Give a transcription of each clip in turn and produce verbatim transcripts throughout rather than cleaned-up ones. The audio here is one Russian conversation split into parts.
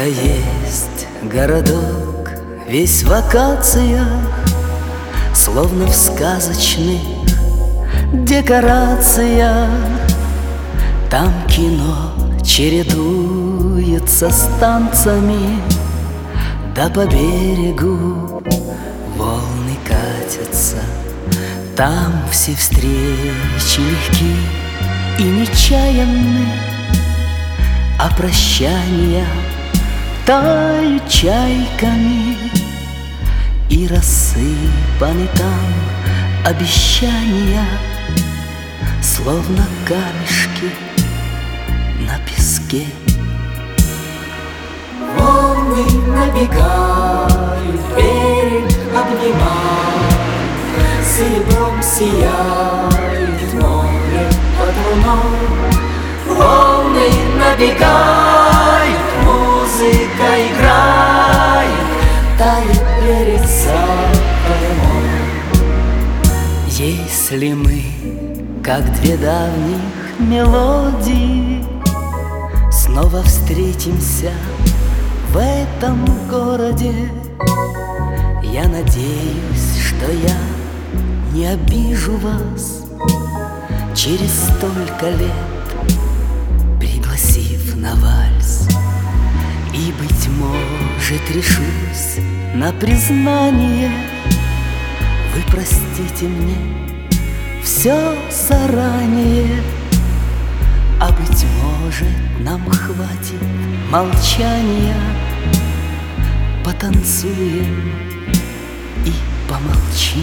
есть городок, весь в акациях, словно в сказочных декорациях. Там кино чередуется с танцами, да по берегу волны катятся. Там все встречи легки и нечаянны, а прощания тают чайками, и рассыпаны там обещания, словно камешки на песке. Волны набегают, берег обнимают, серебром сияет море под луной. Волны набегают, музыка играет, тает перед кормой. Если мы, как две давних мелодии, снова встретимся в этом городе, я надеюсь, что я не обижу вас через столько лет, пригласив на вальс. И, быть может, решусь на признание: вы простите мне все заранее. А быть может, нам хватит молчания, потанцуем и помолчим.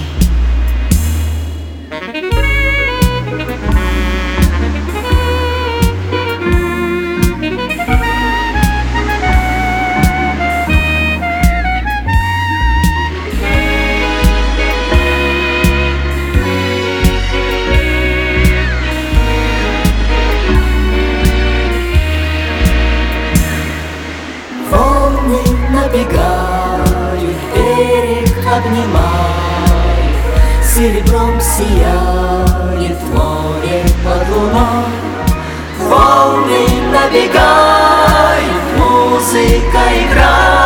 Волны набегают, берег обнимает, серебром сияет море под луной. Волны набегают, музыка играет,